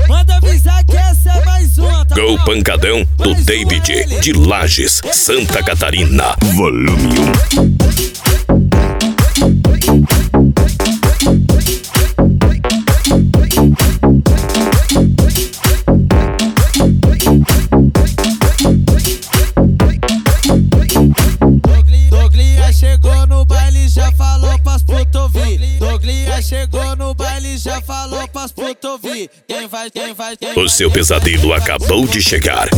Manda avisar que essa é mais uma, tá Go Pancadão do David, de Lages, Santa Catarina. Volume 1. Douglinha chegou no baile, já falou pras putas ouvir. Douglinha chegou no baile, já falou pras putas ouvir. Quem vai, O seu pesadelo acabou de chegar.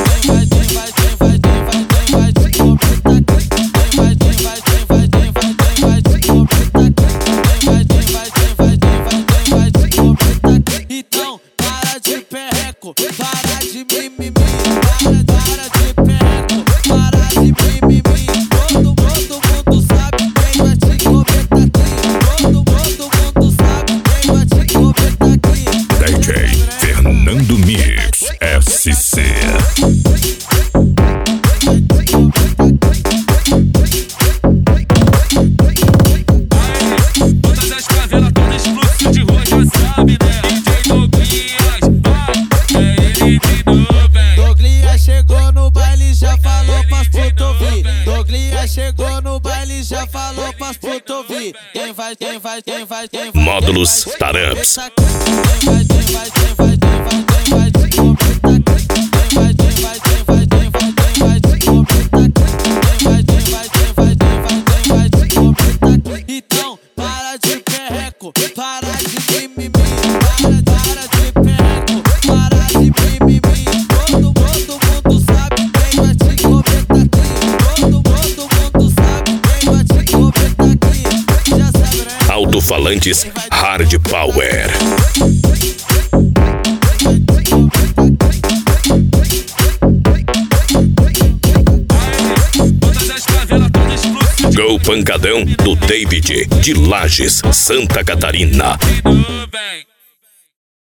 Então, para de perreco, para de mimimi, para de perreco, para de mimimi. Todo mundo sabe quem vai te comer daqui. Todo mundo sabe quem vai te comer daqui. DJ Fernando Mix SC. Todas as favelas, todas fluxo de rua, já sabe, né? DJ Douglinhas, vai, é ele de novo, hein? Douglinha chegou no baile, já falou pras putas ouvir. Douglinha chegou no baile, já falou pras putas ouvir. Quem vai, Módulos Taramps. Então, para de perreco, para de mimimi, para de perreco, para de mimimi. Todo mundo sabe quem vai te comer daqui. Todo mundo sabe quem vai te comer daqui. Já sabe, né? Alto-falantes Hard Power. Todas as favelas, todas fluxo de Go Pancadão do David, de Lages, Santa Catarina. novo, hein?